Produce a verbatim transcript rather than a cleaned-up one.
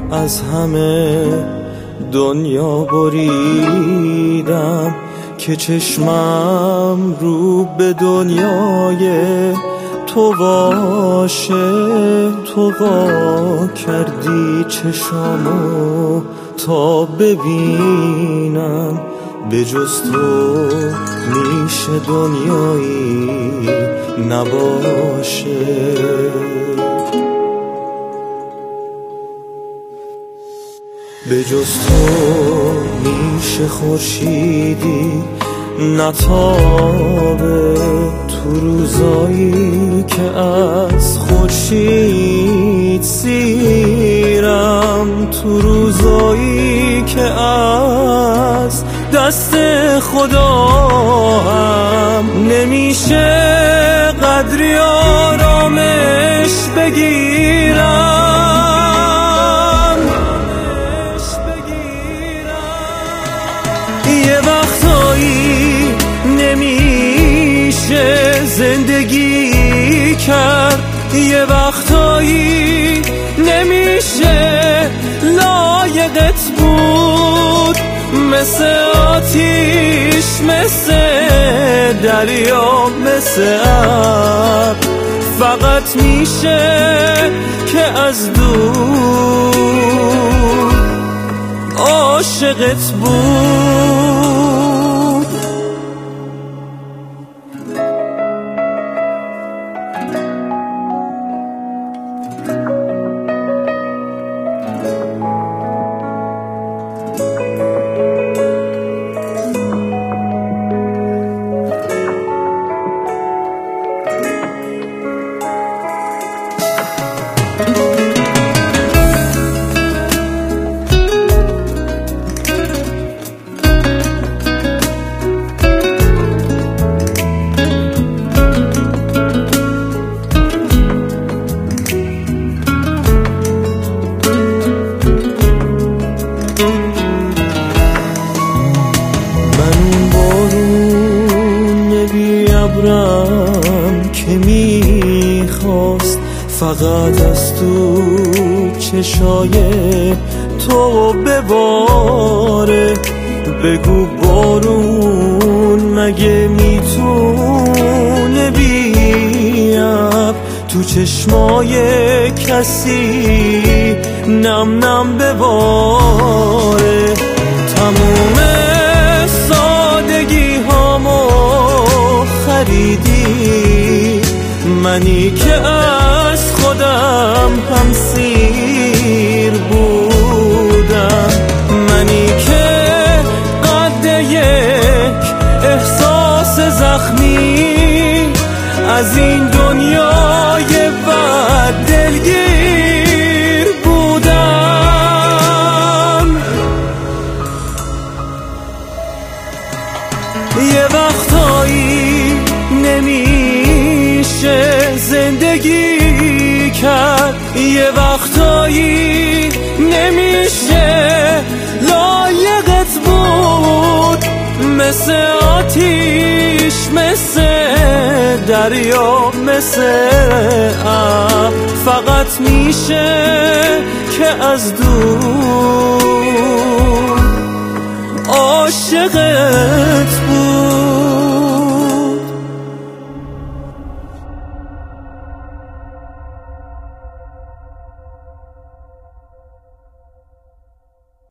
از همه دنیا بریدم که چشمم رو به دنیای تو باشه. تو وا کردی چشامو تا ببینم به جز تو میشه دنیایی نباشه. به جز تو میشه خورشیدی نتابه تو روزایی که از خورشید سیرم، تو روزایی که از دست خدا هم نمیشه قدری آرامش بگیرم. یه وقتایی نمیشه زندگی کرد، یه وقتایی نمیشه لایقت بود، مثل آتیش، مثل دریا، مثل ابر، فقط میشه که از دور عاشقت بود. که میخواست فقط از تو چشای تو بباره. بگو بارون مگه میتونه بیاد تو چشمای کسی نم نم بباره. تموم سادگی هامو خریدی، منی که از خودم هم سیر بودم، منی که قد یک احساس زخمی از این دنیای بد دلگیر بودم. یه وقتایی نمیشه زندگی کرد، یه وقتایی نمیشه لایقت بود، مثل آتیش، مثل دریا، مثل ابر، فقط میشه که از دور عاشقت